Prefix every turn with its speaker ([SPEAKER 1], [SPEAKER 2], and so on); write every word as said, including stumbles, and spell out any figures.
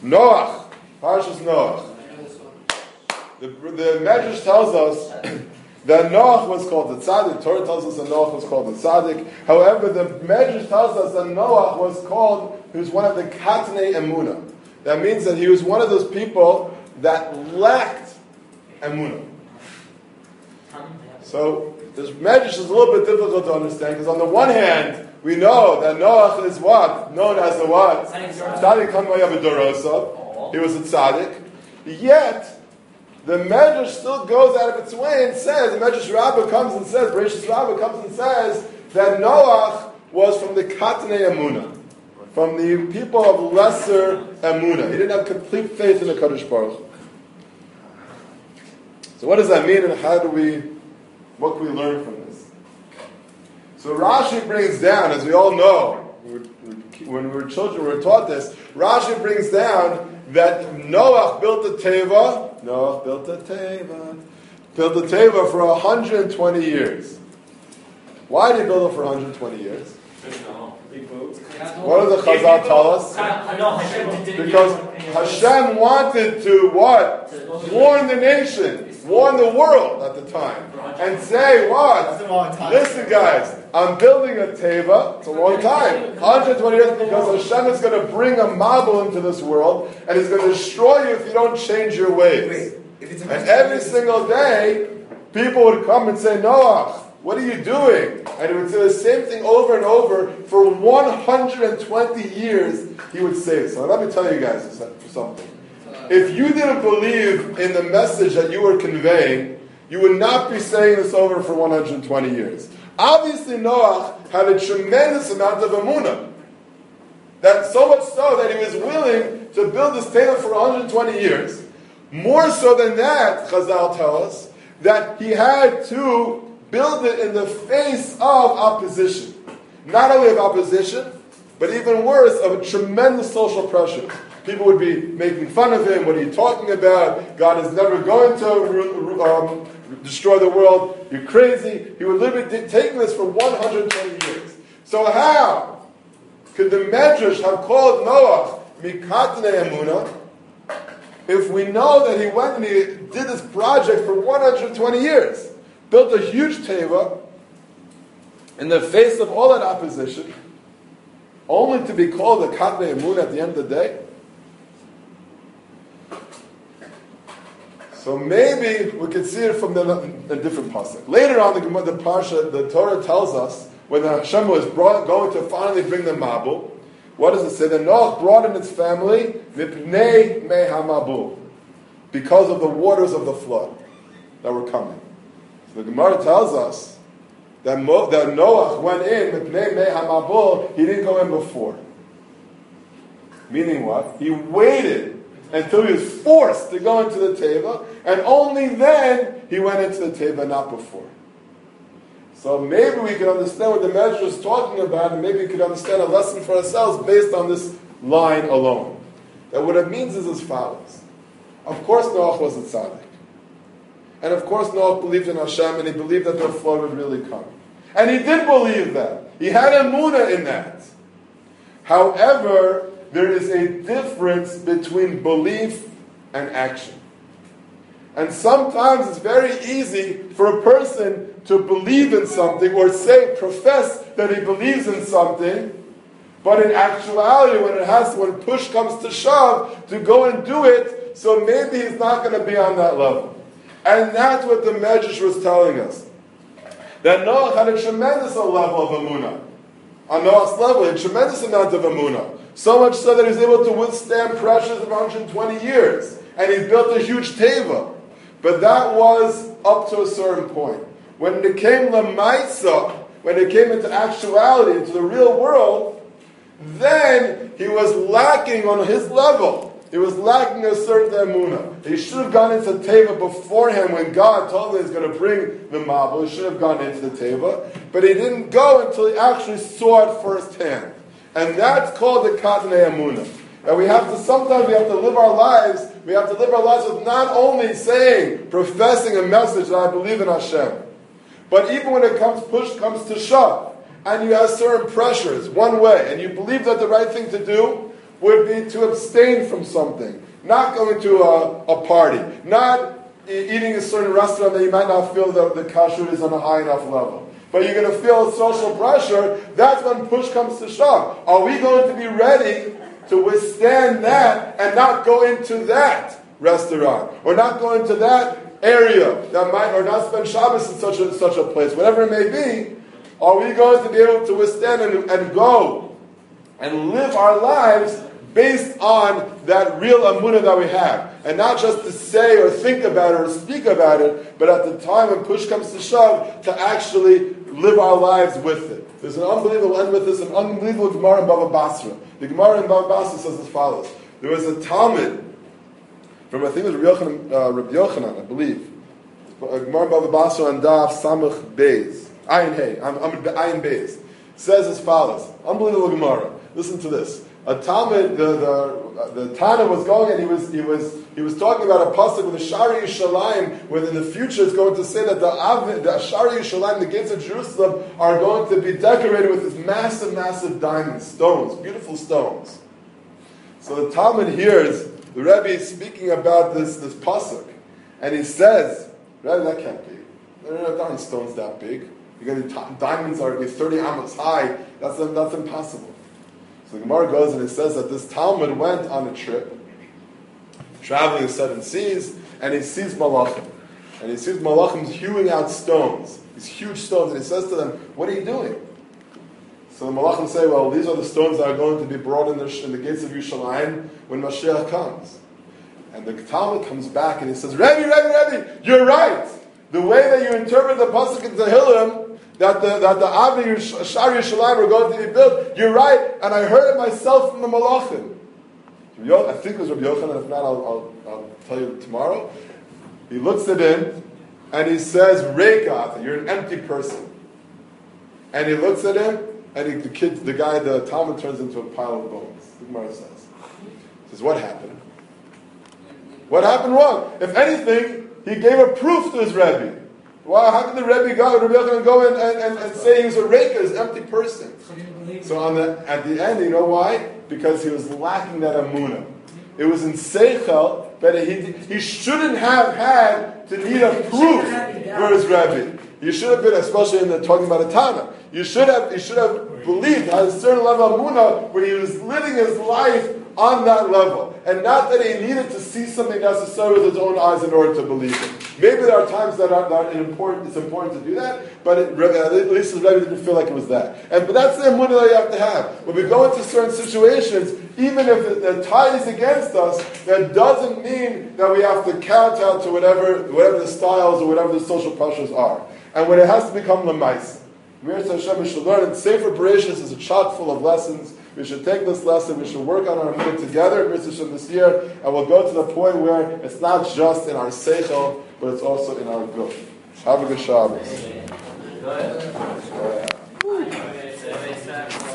[SPEAKER 1] Noach, Parshas Noach. The, the Medrash tells us that Noach was called the Tzaddik. The Torah tells us that Noach was called the Tzaddik. However, the Medrash tells us that Noach was called, he was one of the Katnei Emunah. That means that he was one of those people that lacked Emunah. So, this Medrash is a little bit difficult to understand, because on the one hand, we know that Noach is what? Known as the what? Tzaddik Hamayah V'Dorosav. He was a Tzaddik. Yet, the Medrash still goes out of its way and says, the Medrash Rabbah comes and says, Bereshis Rabbah comes and says, that Noach was from the Katnei Emunah, from the people of lesser Emunah. He didn't have complete faith in the Kadosh Baruch Hu. So what does that mean, and how do we, what can we learn from this? So Rashi brings down, as we all know, when we were children we were taught this, Rashi brings down that Noach built a teva, Noach built a teva, built a teva for one hundred twenty years. Why did he build it for one hundred twenty years? What does the Chazal tell us? Because Hashem wanted to what? Warn the nation, warn the world at the time, and say what? Listen guys, I'm building a teva, it's a long time, one hundred twenty years, because Hashem is going to bring a mabul into this world, and He's going to destroy you if you don't change your ways. And every single day, people would come and say, Noach, what are you doing? And he would say the same thing over and over for one hundred twenty years. He would say it. So let me tell you guys something. If you didn't believe in the message that you were conveying, you would not be saying this over for one hundred twenty years. Obviously, Noach had a tremendous amount of emunah. That so much so that he was willing to build this teva for one hundred twenty years. More so than that, Chazal tell us, that he had to build it in the face of opposition. Not only of opposition, but even worse, of a tremendous social pressure. People would be making fun of him. What are you talking about? God is never going to um, destroy the world. You're crazy. He would literally be taking this for one hundred twenty years. So how could the Medrash have called Noach Mikatnei Emunah if we know that he went and he did this project for one hundred twenty years? Built a huge teva in the face of all that opposition, only to be called a Katnei Emunah at the end of the day. So maybe we could see it from the, a different pasuk. Later on, the, the parsha, the Torah tells us when Hashem was brought, going to finally bring the mabul. What does it say? That Noach brought in its family mipnei mei hamabul, because of the waters of the flood that were coming. The Gemara tells us that, Mo, that Noach went in, mipnei mei hamabul, he didn't go in before. Meaning what? He waited until he was forced to go into the teva, and only then he went into the teva, not before. So maybe we can understand what the Medrash is talking about, and maybe we can understand a lesson for ourselves based on this line alone. That what it means is as follows. Of course Noach was a tzaddik. And of course Noach believed in Hashem, and he believed that the flood would really come. And he did believe that. He had emunah in that. However, there is a difference between belief and action. And sometimes it's very easy for a person to believe in something or say, profess that he believes in something, but in actuality, when it has, when push comes to shove, to go and do it, so maybe he's not going to be on that level. And that's what the Medrash was telling us. That Noach had a tremendous level of emunah. On Noach's level, a tremendous amount of emunah. So much so that he was able to withstand pressures of one hundred twenty years. And he built a huge teva. But that was up to a certain point. When it came lamaisa, when it came into actuality, into the real world, then he was lacking on his level. He was lacking a certain emunah. He should have gone into teva beforehand when God told him he was going to bring the mabul. He should have gone into the teva. But he didn't go until he actually saw it firsthand. And that's called the Katnei Emunah. And we have to, sometimes we have to live our lives, we have to live our lives with not only saying, professing a message that I believe in Hashem, but even when it comes, push comes to shove, and you have certain pressures, one way, and you believe that the right thing to do, would be to abstain from something, not going to a, a party, not e- eating a certain restaurant that you might not feel the, the kashrut is on a high enough level. But you're going to feel social pressure. That's when push comes to shove. Are we going to be ready to withstand that and not go into that restaurant, or not go into that area that might, or not spend Shabbos in such a such a place, whatever it may be? Are we going to be able to withstand and, and go and live our lives based on that real amunah that we have, and not just to say or think about it or speak about it, but at the time when push comes to shove, to actually live our lives with it. There's an unbelievable, end with this, an unbelievable Gemara in Bava Basra. The Gemara in Bava Basra says as follows. There was a Talmud from, I think it was Rabbi Yochanan, uh, Rabbi Yochanan I believe. A Gemara in Bava Basra on Daf Samach Beis. Ayin Hey, I'm, I'm Ayin Beis. Says as follows. Unbelievable Gemara. Listen to this. A Talmud, the the, the Tana was going, and he was he was he was talking about a pasuk with the Shari Yishalayim, where in the future it's going to say that the Av, the Shari Yishalayim, the gates of Jerusalem, are going to be decorated with these massive, massive diamond stones, beautiful stones. So the Talmud hears the Rebbe speaking about this this pasuk, and he says, "Rebbe, that can't be. There aren't stones that big. You're going to diamonds are thirty amos high. That's that's impossible." So the Gemara goes and it says that this Talmud went on a trip, traveling the seven seas, and he sees Malachim. And he sees Malachim hewing out stones, these huge stones, and he says to them, "What are you doing?" So the Malachim say, "Well, these are the stones that are going to be brought in the, in the gates of Yerushalayim when Mashiach comes." And the Talmud comes back and he says, "Rebbe, Rebbe, Rebbe, you're right. The way that you interpret the pasuk in Tehillim, that the that the Avi Shari Yerushalayim are going to be built, you're right, and I heard it myself from the Malachim." I think it was Rabbi Yochanan. If not, I'll, I'll, I'll tell you tomorrow. He looks at him and he says, "Reika, you're an empty person." And he looks at him, and he, the kid, the guy, the Talmud turns into a pile of bones. The Gemara says, he says, "What happened? What happened wrong? If anything, he gave a proof to his Rebbe. Well, how could the Rebbe go, Rabbi Yochanan go and, and, and, and say he's a reika, he's an empty person?" So on the at the end, you know why? Because he was lacking that amunah. It was in seichel, but he he shouldn't have had to need a proof for his Rebbe. You should have been, especially in the talking about a Tana, you should have you should have believed at a certain level of amunah where he was living his life on that level, and not that he needed to see something necessary with his own eyes in order to believe it. Maybe there are times that are, that are important. It's important to do that, but it, at least his Rebbe didn't feel like it was that. And but that's the emunah that you have to have. When we go into certain situations, even if the, the tide is against us, that doesn't mean that we have to kowtow to whatever whatever the styles or whatever the social pressures are. And when it has to become lemaisa, Mir Hashem, we should learn. And Sefer Bereshis is a chock full of lessons. We should take this lesson, we should work on our emunah together in Hashem this year, and we'll go to the point where it's not just in our seichel, but it's also in our guf. Have a good Shabbos. Go ahead. Go ahead.